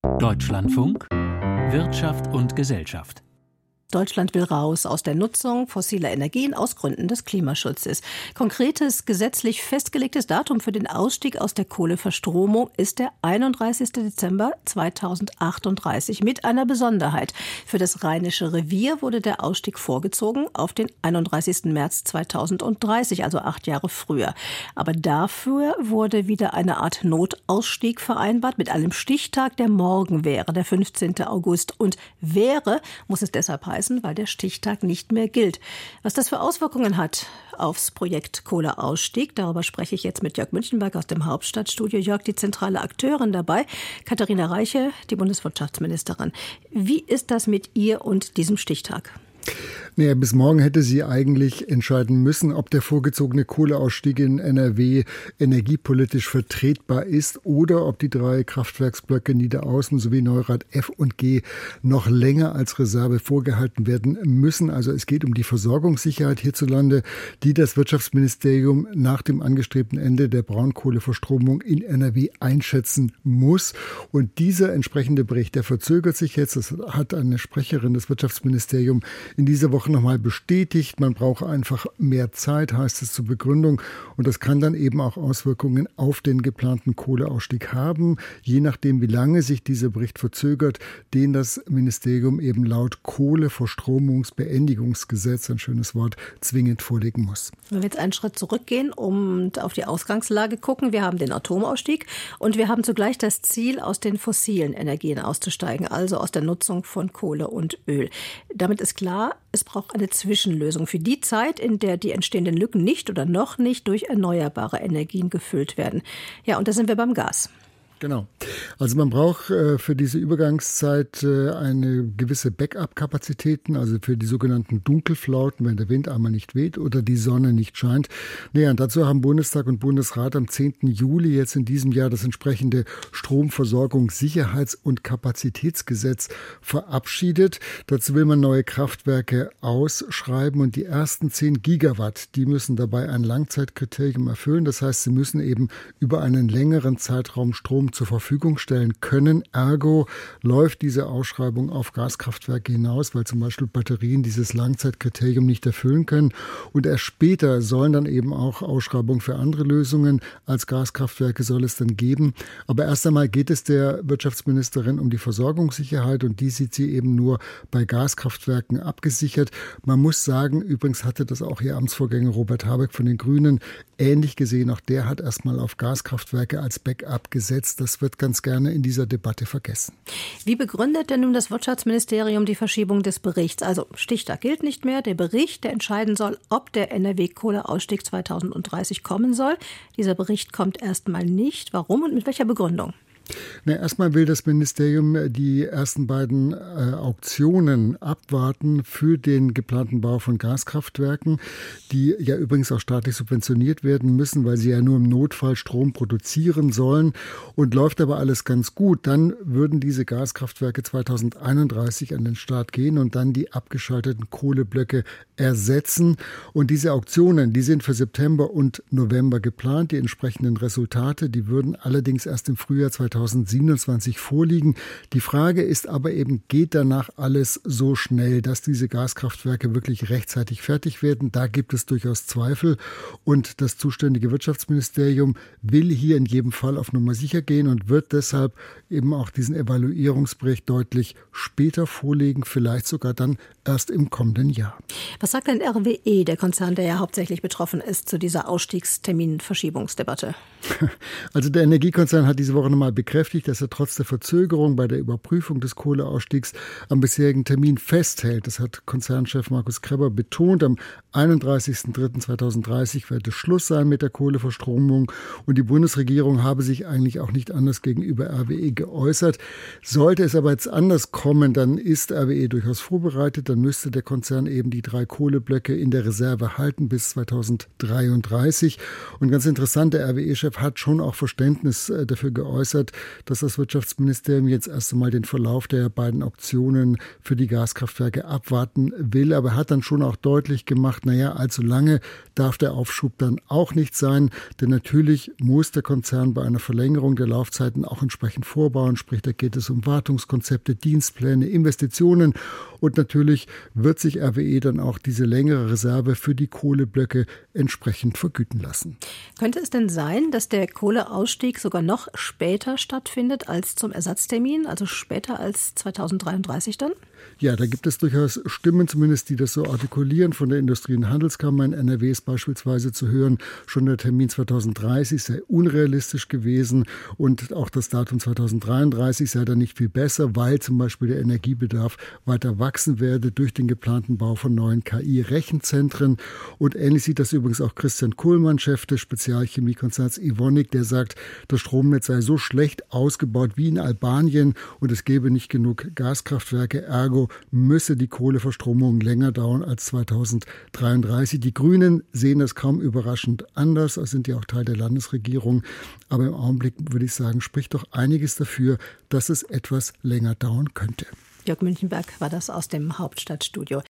Deutschlandfunk Wirtschaft und Gesellschaft. Deutschland will raus aus der Nutzung fossiler Energien aus Gründen des Klimaschutzes. Konkretes, gesetzlich festgelegtes Datum für den Ausstieg aus der Kohleverstromung ist der 31. Dezember 2038 mit einer Besonderheit. Für das Rheinische Revier wurde der Ausstieg vorgezogen auf den 31. März 2030, also 8 Jahre früher. Aber dafür wurde wieder eine Art Notausstieg vereinbart mit einem Stichtag, der morgen wäre, der 15. August. Und wäre, muss es deshalb heißen, weil der Stichtag nicht mehr gilt. Was das für Auswirkungen hat aufs Projekt Kohleausstieg, darüber spreche ich jetzt mit Jörg Münchenberg aus dem Hauptstadtstudio. Jörg, die zentrale Akteurin dabei, Katharina Reiche, die Bundeswirtschaftsministerin. Wie ist das mit ihr und diesem Stichtag? Naja, bis morgen hätte sie eigentlich entscheiden müssen, ob der vorgezogene Kohleausstieg in NRW energiepolitisch vertretbar ist oder ob die 3 Kraftwerksblöcke Niederaußen sowie Neurath F und G noch länger als Reserve vorgehalten werden müssen. Also es geht um die Versorgungssicherheit hierzulande, die das Wirtschaftsministerium nach dem angestrebten Ende der Braunkohleverstromung in NRW einschätzen muss. Und dieser entsprechende Bericht, der verzögert sich jetzt. Das hat eine Sprecherin des Wirtschaftsministeriums in dieser Woche nochmal bestätigt. Man braucht einfach mehr Zeit, heißt es zur Begründung. Und das kann dann eben auch Auswirkungen auf den geplanten Kohleausstieg haben, je nachdem, wie lange sich dieser Bericht verzögert, den das Ministerium eben laut Kohleverstromungsbeendigungsgesetz, ein schönes Wort, zwingend vorlegen muss. Wenn wir jetzt einen Schritt zurückgehen und auf die Ausgangslage gucken, wir haben den Atomausstieg und wir haben zugleich das Ziel, aus den fossilen Energien auszusteigen, also aus der Nutzung von Kohle und Öl. Damit ist klar, es braucht eine Zwischenlösung für die Zeit, in der die entstehenden Lücken nicht oder noch nicht durch erneuerbare Energien gefüllt werden. Ja, und da sind wir beim Gas. Genau. Also man braucht für diese Übergangszeit eine gewisse Backup-Kapazitäten, also für die sogenannten Dunkelflauten, wenn der Wind einmal nicht weht oder die Sonne nicht scheint. Naja, und dazu haben Bundestag und Bundesrat am 10. Juli jetzt in diesem Jahr das entsprechende Stromversorgungssicherheits- und Kapazitätsgesetz verabschiedet. Dazu will man neue Kraftwerke ausschreiben und die ersten 10 Gigawatt, die müssen dabei ein Langzeitkriterium erfüllen. Das heißt, sie müssen eben über einen längeren Zeitraum Strom zur Verfügung stellen können. Ergo läuft diese Ausschreibung auf Gaskraftwerke hinaus, weil zum Beispiel Batterien dieses Langzeitkriterium nicht erfüllen können. Und erst später sollen dann eben auch Ausschreibungen für andere Lösungen als Gaskraftwerke soll es dann geben. Aber erst einmal geht es der Wirtschaftsministerin um die Versorgungssicherheit und die sieht sie eben nur bei Gaskraftwerken abgesichert. Man muss sagen, übrigens hatte das auch ihr Amtsvorgänger Robert Habeck von den Grünen ähnlich gesehen. Auch der hat erstmal auf Gaskraftwerke als Backup gesetzt. Das wird ganz gerne in dieser Debatte vergessen. Wie begründet denn nun das Wirtschaftsministerium die Verschiebung des Berichts? Also Stichtag gilt nicht mehr. Der Bericht, der entscheiden soll, ob der NRW-Kohleausstieg 2030 kommen soll. Dieser Bericht kommt erstmal nicht. Warum und mit welcher Begründung? Erstmal will das Ministerium die ersten beiden Auktionen abwarten für den geplanten Bau von Gaskraftwerken, die ja übrigens auch staatlich subventioniert werden müssen, weil sie ja nur im Notfall Strom produzieren sollen. Und läuft aber alles ganz gut, dann würden diese Gaskraftwerke 2031 an den Start gehen und dann die abgeschalteten Kohleblöcke ersetzen. Und diese Auktionen, die sind für September und November geplant. Die entsprechenden Resultate, die würden allerdings erst im Frühjahr 2027 vorliegen. Die Frage ist aber eben, geht danach alles so schnell, dass diese Gaskraftwerke wirklich rechtzeitig fertig werden? Da gibt es durchaus Zweifel. Und das zuständige Wirtschaftsministerium will hier in jedem Fall auf Nummer sicher gehen und wird deshalb eben auch diesen Evaluierungsbericht deutlich später vorlegen, vielleicht sogar dann erst im kommenden Jahr. Was sagt denn RWE, der Konzern, der ja hauptsächlich betroffen ist, zu dieser Ausstiegsterminverschiebungsdebatte? Also der Energiekonzern hat diese Woche nochmal bekräftigt, dass er trotz der Verzögerung bei der Überprüfung des Kohleausstiegs am bisherigen Termin festhält. Das hat Konzernchef Markus Krebber betont. Am 31.03.2030 werde Schluss sein mit der Kohleverstromung. Und die Bundesregierung habe sich eigentlich auch nicht anders gegenüber RWE geäußert. Sollte es aber jetzt anders kommen, dann ist RWE durchaus vorbereitet. Dann müsste der Konzern eben die 3 Kohleblöcke in der Reserve halten bis 2033. Und ganz interessant, der RWE-Chef hat schon auch Verständnis dafür geäußert, dass das Wirtschaftsministerium jetzt erst einmal den Verlauf der beiden Auktionen für die Gaskraftwerke abwarten will. Aber er hat dann schon auch deutlich gemacht, allzu lange darf der Aufschub dann auch nicht sein. Denn natürlich muss der Konzern bei einer Verlängerung der Laufzeiten auch entsprechend vorbauen. Sprich, da geht es um Wartungskonzepte, Dienstpläne, Investitionen. Und natürlich wird sich RWE dann auch diese längere Reserve für die Kohleblöcke entsprechend vergüten lassen. Könnte es denn sein, dass der Kohleausstieg sogar noch später stattfindet als zum Ersatztermin, also später als 2033 dann? Ja, da gibt es durchaus Stimmen zumindest, die das so artikulieren. Von der Industrie- und Handelskammer in NRW ist beispielsweise zu hören, schon der Termin 2030 sei unrealistisch gewesen und auch das Datum 2033 sei dann nicht viel besser, weil zum Beispiel der Energiebedarf weiter wachsen werde durch den geplanten Bau von neuen KI-Rechenzentren. Und ähnlich sieht das übrigens auch Christian Kuhlmann, Chef des Spezialchemiekonzerns Evonik, der sagt, das Stromnetz sei so schlecht ausgebaut wie in Albanien und es gäbe nicht genug Gaskraftwerke. Ergo müsse die Kohleverstromung länger dauern als 2033. Die Grünen sehen das kaum überraschend anders, das sind ja auch Teil der Landesregierung. Aber im Augenblick würde ich sagen, spricht doch einiges dafür, dass es etwas länger dauern könnte. Jörg Münchenberg war das aus dem Hauptstadtstudio.